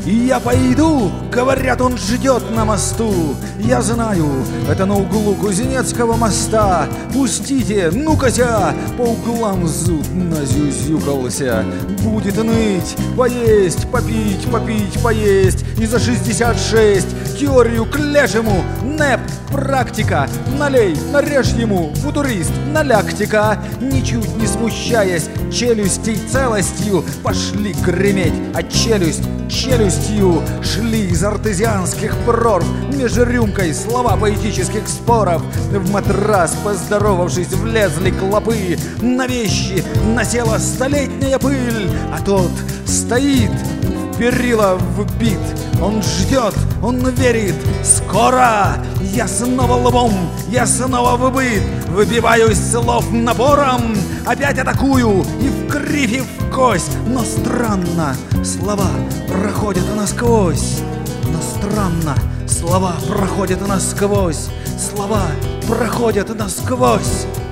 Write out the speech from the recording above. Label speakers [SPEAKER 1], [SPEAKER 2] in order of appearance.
[SPEAKER 1] Я пойду, говорят, он ждет на мосту. Я знаю, это на углу Кузнецкого моста. Пустите, ну-кася, по углам зуд назюзюкался. Будет ныть, поесть, попить, попить, поесть. И за 66 теорию к лешему. НЭП, практика, налей, нарежь ему, футурист, наляктика. Ничуть не смущаясь челюстей целостью, пошли греметь, а челюстью шли из артезианских прорв. Меж рюмкой слова поэтических споров. В матрас, поздоровавшись, влезли клопы. На вещи насела столетняя пыль, а тот стоит, в перила вбит. Он ждет, он верит, скоро я снова лбом, я снова в быт. Выбиваюсь слов напором, опять атакую и в кривь, и в кость. Но странно, слова проходят насквозь. Но странно, слова проходят насквозь. Слова проходят насквозь.